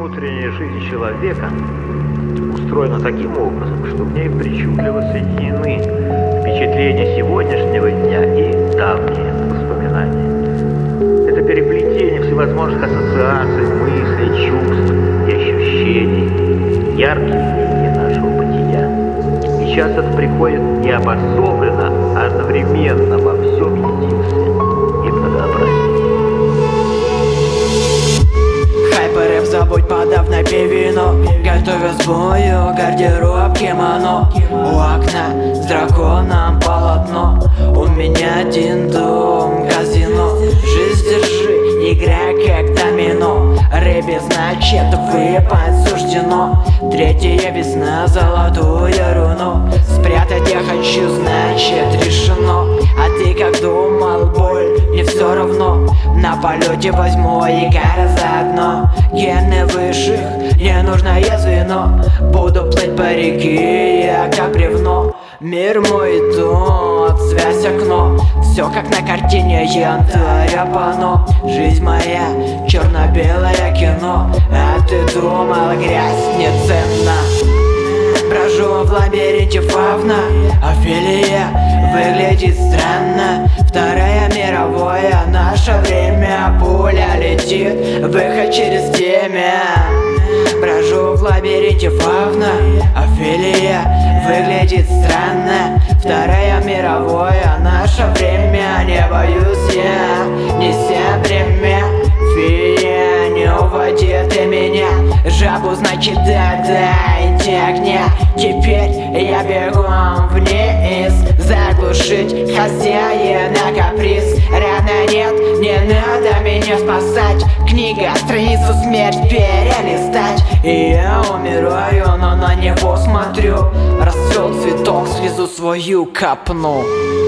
Внутренняя жизнь человека устроена таким образом, что в ней причудливо соединены впечатления сегодняшнего дня и давние воспоминания. Это переплетение всевозможных ассоциаций, мыслей, чувств и ощущений, яркие линии нашего бытия. И часто это приходит не обособленно, а одновременно во всем единстве и многообразии. Забудь, подав на пивину, готовя с бою гардероб кимоно. У окна с драконом полотно, у меня один дом, казино. Жизнь держи, играй как домино. Рыбе, значит, выпать суждено. Третья весна, золотую руну спрятать я хочу, значит, решено. А ты как думал, боль, не все равно. На полете возьму и гора заодно. Гены высших, не нужно звено. Буду плыть по реке, я как бревно. Мир мой тот, связь окно. Все как на картине, янтарь панно. Жизнь моя, черно-белое кино. А ты думал, грязь не ценна. Брожу в лабиринте фавна. Офелия выглядит странно. Вторая мировая, наше время. Пуля летит, выход через темя. Брожу в лабиринте фавна. Офелия выглядит странно. Вторая мировая, наше время. Не боюсь я, неся бремя. Фея, не уводи ты меня. Жабу, значит, дайте огня. Теперь я бегу вниз, заглушить хозяина каприз. Рано нет, не надо меня спасать. Книга, страницу смерть перелистать. И я умираю, но на него смотрю. Расцвел цветок, слезу свою копну.